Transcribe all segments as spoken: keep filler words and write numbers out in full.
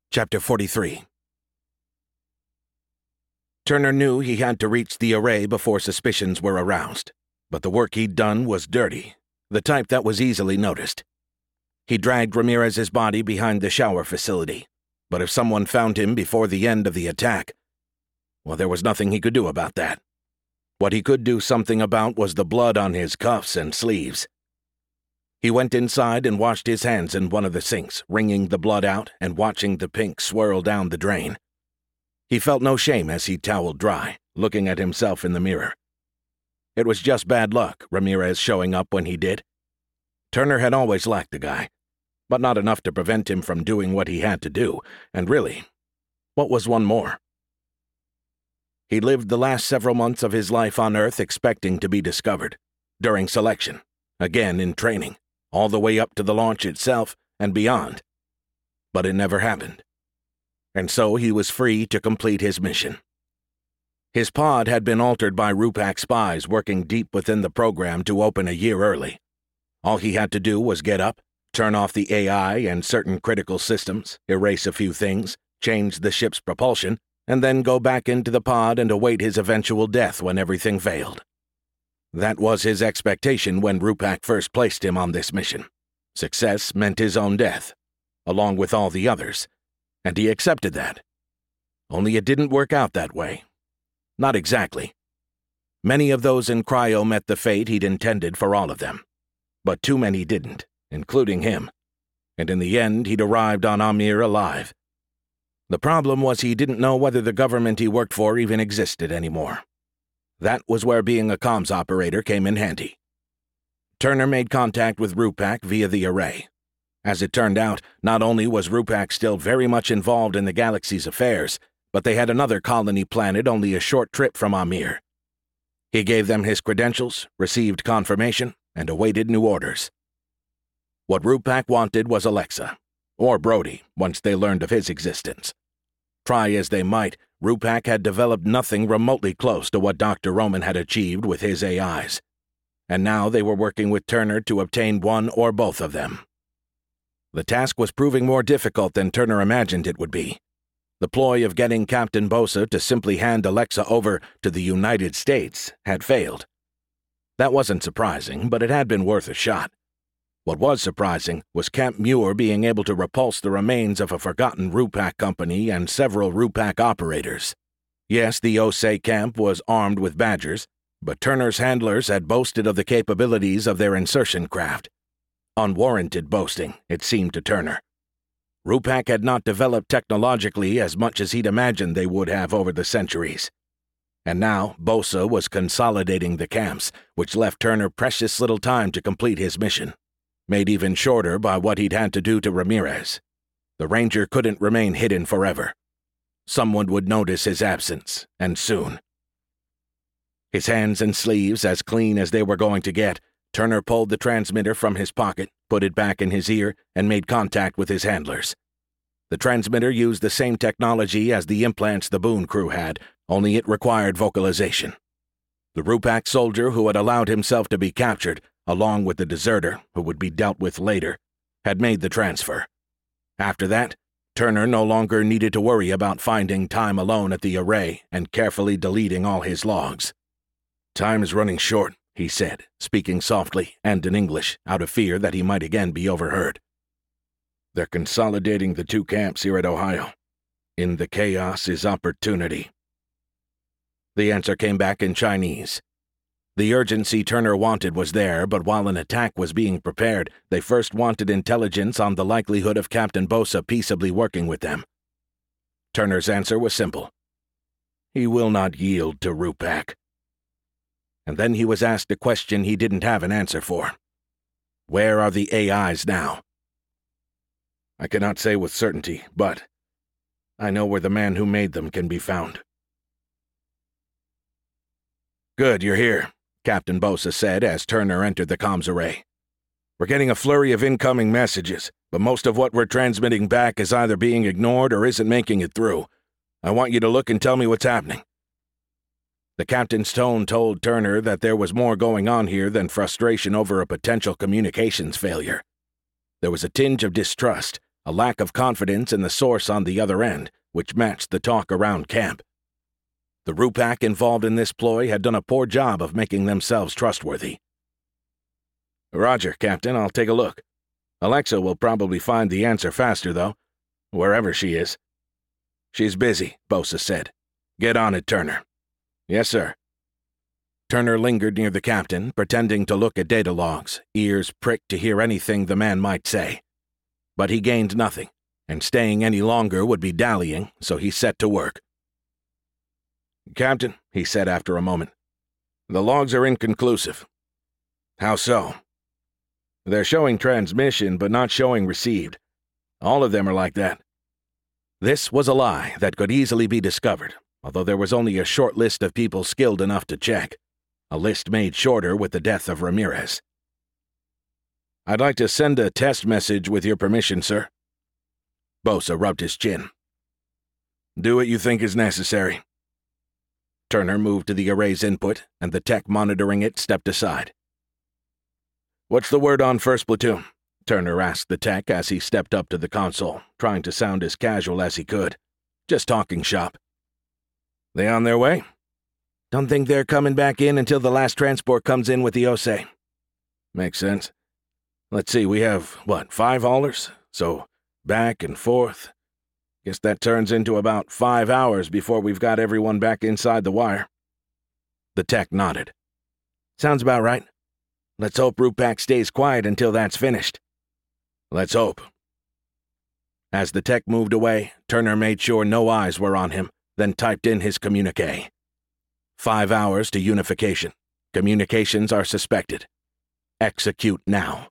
Chapter forty-three. Turner knew he had to reach the array before suspicions were aroused, but the work he'd done was dirty, the type that was easily noticed. He dragged Ramirez's body behind the shower facility, but if someone found him before the end of the attack, well, there was nothing he could do about that. What he could do something about was the blood on his cuffs and sleeves. He went inside and washed his hands in one of the sinks, wringing the blood out and watching the pink swirl down the drain. He felt no shame as he toweled dry, looking at himself in the mirror. It was just bad luck, Ramirez showing up when he did. Turner had always liked the guy, but not enough to prevent him from doing what he had to do, and really, what was one more? He lived the last several months of his life on Earth expecting to be discovered, during selection, again in training, all the way up to the launch itself and beyond. But it never happened. And so he was free to complete his mission. His pod had been altered by Rupak spies working deep within the program to open a year early. All he had to do was get up, turn off the A I and certain critical systems, erase a few things, change the ship's propulsion, and then go back into the pod and await his eventual death when everything failed. That was his expectation when Rupak first placed him on this mission. Success meant his own death, along with all the others, and he accepted that. Only it didn't work out that way. Not exactly. Many of those in cryo met the fate he'd intended for all of them, but too many didn't, including him, and in the end he'd arrived on Amir alive. The problem was he didn't know whether the government he worked for even existed anymore. That was where being a comms operator came in handy. Turner made contact with Rupak via the array. As it turned out, not only was Rupak still very much involved in the galaxy's affairs, but they had another colony planet only a short trip from Amir. He gave them his credentials, received confirmation, and awaited new orders. What Rupak wanted was Alexa, or Brody, once they learned of his existence. Try as they might, Rupak had developed nothing remotely close to what Doctor Roman had achieved with his A Is. And now they were working with Turner to obtain one or both of them. The task was proving more difficult than Turner imagined it would be. The ploy of getting Captain Bosa to simply hand Alexa over to the United States had failed. That wasn't surprising, but it had been worth a shot. What was surprising was Camp Muir being able to repulse the remains of a forgotten Rupak company and several Rupak operators. Yes, the Osei camp was armed with Badgers, but Turner's handlers had boasted of the capabilities of their insertion craft. Unwarranted boasting, it seemed to Turner. Rupak had not developed technologically as much as he'd imagined they would have over the centuries. And now Bosa was consolidating the camps, which left Turner precious little time to complete his mission. Made even shorter by what he'd had to do to Ramirez. The Ranger couldn't remain hidden forever. Someone would notice his absence, and soon. His hands and sleeves as clean as they were going to get, Turner pulled the transmitter from his pocket, put it back in his ear, and made contact with his handlers. The transmitter used the same technology as the implants the Boone crew had, only it required vocalization. The Rupak soldier who had allowed himself to be captured, along with the deserter, who would be dealt with later, had made the transfer. After that, Turner no longer needed to worry about finding time alone at the array and carefully deleting all his logs. "Time is running short," he said, speaking softly and in English, out of fear that he might again be overheard. "They're consolidating the two camps here at Ohio. In the chaos is opportunity." The answer came back in Chinese. The urgency Turner wanted was there, but while an attack was being prepared, they first wanted intelligence on the likelihood of Captain Bosa peaceably working with them. Turner's answer was simple. He will not yield to Rupak. And then he was asked a question he didn't have an answer for. Where are the A Is now? "I cannot say with certainty, but I know where the man who made them can be found." "Good, you're here," Captain Bosa said as Turner entered the comms array. "We're getting a flurry of incoming messages, but most of what we're transmitting back is either being ignored or isn't making it through. I want you to look and tell me what's happening." The captain's tone told Turner that there was more going on here than frustration over a potential communications failure. There was a tinge of distrust, a lack of confidence in the source on the other end, which matched the talk around camp. The Rupak involved in this ploy had done a poor job of making themselves trustworthy. "Roger, Captain, I'll take a look. Alexa will probably find the answer faster, though, wherever she is." "She's busy," Bosa said. "Get on it, Turner." "Yes, sir." Turner lingered near the captain, pretending to look at data logs, ears pricked to hear anything the man might say. But he gained nothing, and staying any longer would be dallying, so he set to work. "Captain," he said after a moment, "the logs are inconclusive." "How so?" "They're showing transmission, but not showing received. All of them are like that." This was a lie that could easily be discovered, although there was only a short list of people skilled enough to check, a list made shorter with the death of Ramirez. "I'd like to send a test message with your permission, sir." Bosa rubbed his chin. "Do what you think is necessary." Turner moved to the array's input, and the tech monitoring it stepped aside. "What's the word on first platoon?" Turner asked the tech as he stepped up to the console, trying to sound as casual as he could. "Just talking shop." "They on their way?" "Don't think they're coming back in until the last transport comes in with the Osei." "Makes sense. Let's see, we have, what, five haulers? So, back and forth. Guess that turns into about five hours before we've got everyone back inside the wire." The tech nodded. "Sounds about right. Let's hope Rupak stays quiet until that's finished." "Let's hope." As the tech moved away, Turner made sure no eyes were on him, then typed in his communique. Five hours to unification. Communications are suspected. Execute now.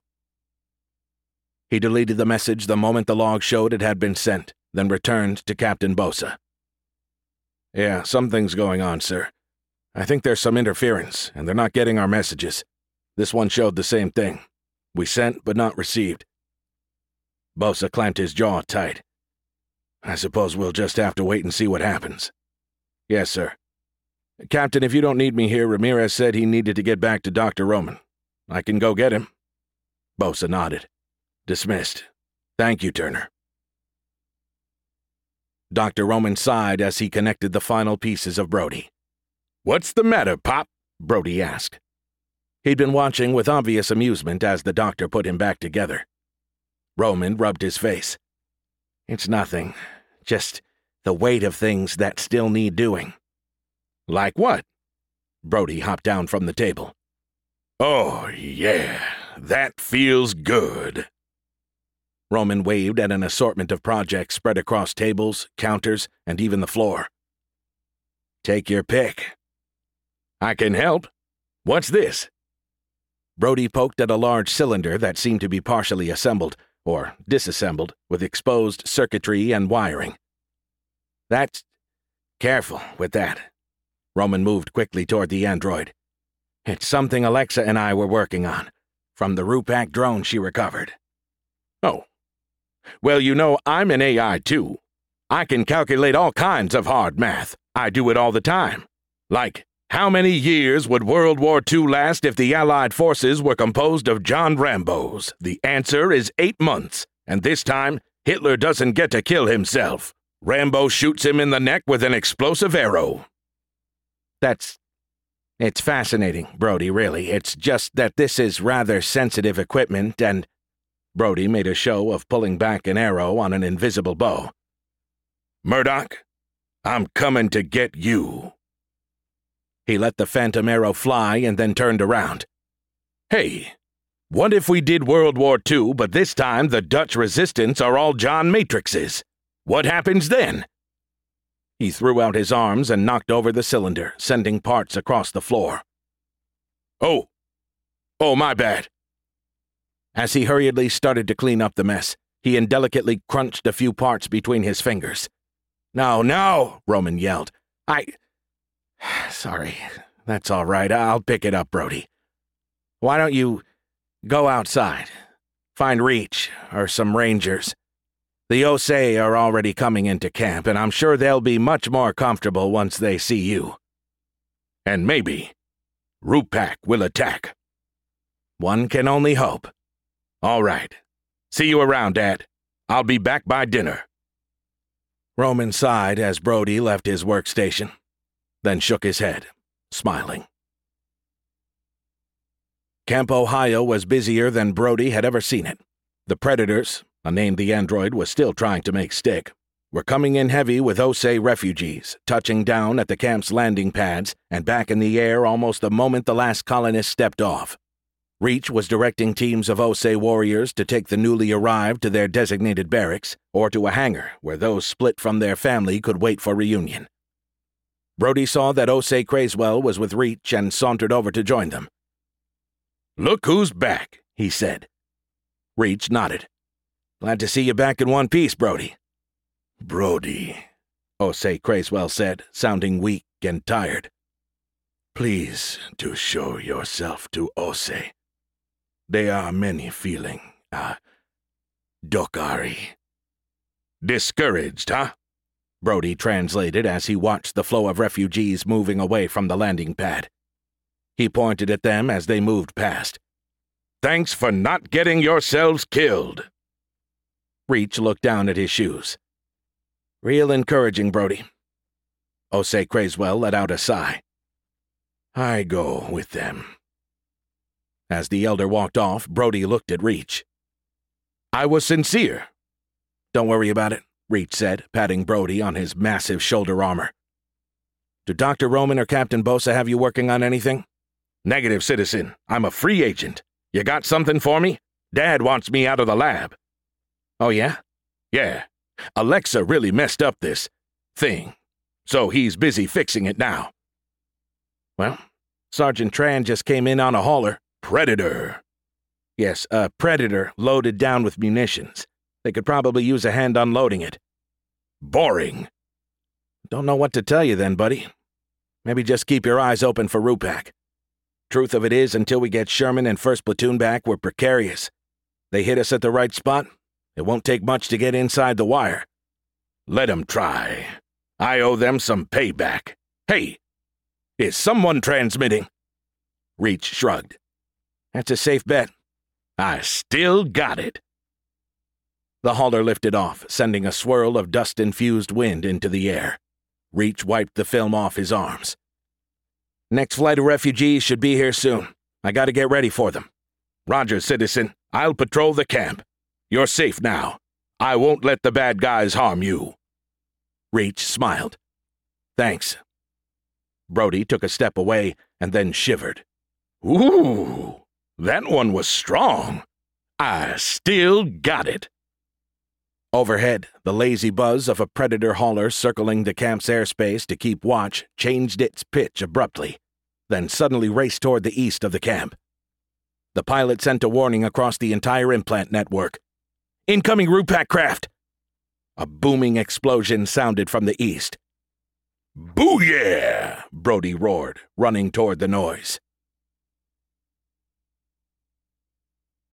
He deleted the message the moment the log showed it had been sent, then returned to Captain Bosa. "Yeah, something's going on, sir. I think there's some interference, and they're not getting our messages. This one showed the same thing. We sent, but not received." Bosa clamped his jaw tight. "I suppose we'll just have to wait and see what happens." "Yes, sir." "Captain, if you don't need me here, Ramirez said he needed to get back to Doctor Roman. I can go get him." Bosa nodded. "Dismissed. Thank you, Turner." Doctor Roman sighed as he connected the final pieces of Brody. "What's the matter, Pop?" Brody asked. He'd been watching with obvious amusement as the doctor put him back together. Roman rubbed his face. "It's nothing. Just the weight of things that still need doing." "Like what?" Brody hopped down from the table. "Oh, yeah, that feels good." Roman waved at an assortment of projects spread across tables, counters, and even the floor. "Take your pick." "I can help. What's this?" Brody poked at a large cylinder that seemed to be partially assembled, or disassembled, with exposed circuitry and wiring. "That's... Careful with that." Roman moved quickly toward the android. "It's something Alexa and I were working on, from the Rupak drone she recovered." "Oh. Well, you know, I'm an A I, too. I can calculate all kinds of hard math. I do it all the time. Like, how many years would World War Two last if the Allied forces were composed of John Rambos? The answer is eight months, and this time, Hitler doesn't get to kill himself. Rambo shoots him in the neck with an explosive arrow." That's... It's fascinating, Brody, really. It's just that this is rather sensitive equipment, and... Brody made a show of pulling back an arrow on an invisible bow. "Murdoch, I'm coming to get you." He let the phantom arrow fly and then turned around. "Hey, what if we did World War Two, but this time the Dutch resistance are all John Matrixes? What happens then?" He threw out his arms and knocked over the cylinder, sending parts across the floor. "Oh! Oh, my bad." As he hurriedly started to clean up the mess, he indelicately crunched a few parts between his fingers. "No, no!" Roman yelled. I... Sorry. That's all right. I'll pick it up, Brody. Why don't you go outside? Find Reach, or some rangers. The Osei are already coming into camp, and I'm sure they'll be much more comfortable once they see you. And maybe Rupak will attack. One can only hope. All right. See you around, Dad. I'll be back by dinner." Roman sighed as Brody left his workstation, then shook his head, smiling. Camp Ohio was busier than Brody had ever seen it. The Predators, a name the android was still trying to make stick, were coming in heavy with Osei refugees, touching down at the camp's landing pads and back in the air almost the moment the last colonist stepped off. Reach was directing teams of Osei warriors to take the newly arrived to their designated barracks or to a hangar where those split from their family could wait for reunion. Brody saw that Osei Crayswell was with Reach and sauntered over to join them. "Look who's back," he said. Reach nodded. "Glad to see you back in one piece, Brody." "Brody," Osei Crayswell said, sounding weak and tired. "Please do show yourself to Osei. There are many feeling, uh, Dokari." "Discouraged, huh?" Brody translated as he watched the flow of refugees moving away from the landing pad. He pointed at them as they moved past. "Thanks for not getting yourselves killed." Reach looked down at his shoes. "Real encouraging, Brody." Osei Crayswell let out a sigh. "I go with them." As the elder walked off, Brody looked at Reach. "I was sincere." "Don't worry about it," Reach said, patting Brody on his massive shoulder armor. "Do Doctor Roman or Captain Bosa have you working on anything?" "Negative, citizen. I'm a free agent. You got something for me? Dad wants me out of the lab." "Oh, yeah?" "Yeah. Alexa really messed up this thing, so he's busy fixing it now." "Well, Sergeant Tran just came in on a hauler." "Predator." "Yes, a Predator loaded down with munitions. They could probably use a hand unloading it." "Boring." "Don't know what to tell you then, buddy. Maybe just keep your eyes open for Rupak. Truth of it is, until we get Sherman and first Platoon back, we're precarious. They hit us at the right spot. It won't take much to get inside the wire." "Let 'em try. I owe them some payback. Hey, is someone transmitting?" Reach shrugged. "That's a safe bet." "I still got it." The hauler lifted off, sending a swirl of dust-infused wind into the air. Reach wiped the film off his arms. "Next flight of refugees should be here soon. I gotta get ready for them." "Roger, citizen. I'll patrol the camp. You're safe now. I won't let the bad guys harm you." Reach smiled. "Thanks." Brody took a step away and then shivered. "Ooh, that one was strong. I still got it." Overhead, the lazy buzz of a Predator hauler circling the camp's airspace to keep watch changed its pitch abruptly, then suddenly raced toward the east of the camp. The pilot sent a warning across the entire implant network. "Incoming Rupak craft!" A booming explosion sounded from the east. "Booyah!" Brody roared, running toward the noise.